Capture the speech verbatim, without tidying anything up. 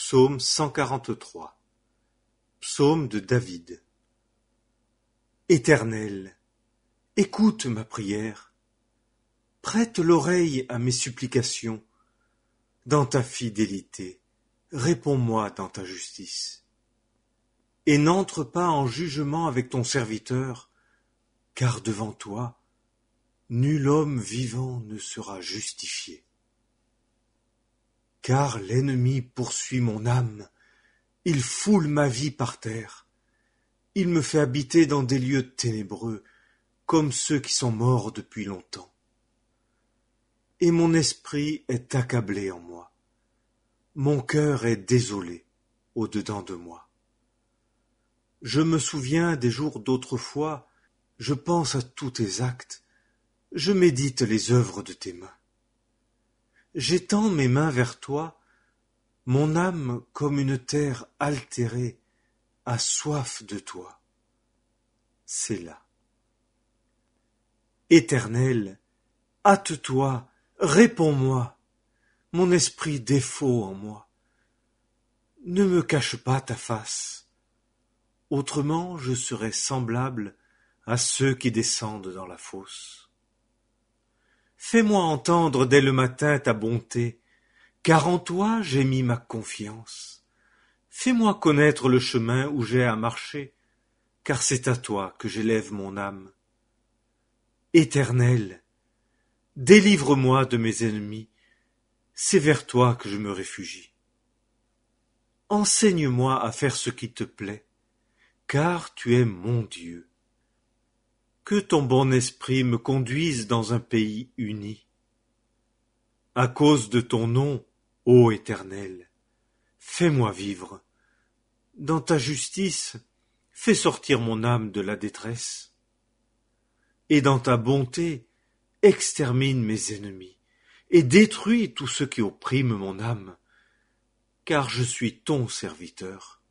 Psaume cent quarante-trois. Psaume de David. Éternel, écoute ma prière. Prête l'oreille à mes supplications. Dans ta fidélité, réponds-moi dans ta justice. Et n'entre pas en jugement avec ton serviteur, car devant toi, nul homme vivant ne sera justifié. Car l'ennemi poursuit mon âme, il foule ma vie par terre, il me fait habiter dans des lieux ténébreux, comme ceux qui sont morts depuis longtemps. Et mon esprit est accablé en moi, mon cœur est désolé au-dedans de moi. Je me souviens des jours d'autrefois, je pense à tous tes actes, je médite les œuvres de tes mains. J'étends mes mains vers toi, mon âme, comme une terre altérée, a soif de toi. Sélah. Éternel, hâte-toi, réponds-moi, mon esprit défaut en moi. Ne me cache pas ta face, autrement je serais semblable à ceux qui descendent dans la fosse. Fais-moi entendre dès le matin ta bonté, car en toi j'ai mis ma confiance. Fais-moi connaître le chemin où j'ai à marcher, car c'est à toi que j'élève mon âme. Éternel, délivre-moi de mes ennemis, c'est vers toi que je me réfugie. Enseigne-moi à faire ce qui te plaît, car tu es mon Dieu. Que ton bon esprit me conduise dans un pays uni. À cause de ton nom, ô Éternel, fais-moi vivre. Dans ta justice, fais sortir mon âme de la détresse. Et dans ta bonté, extermine mes ennemis, et détruis tous ceux qui oppriment mon âme, car je suis ton serviteur.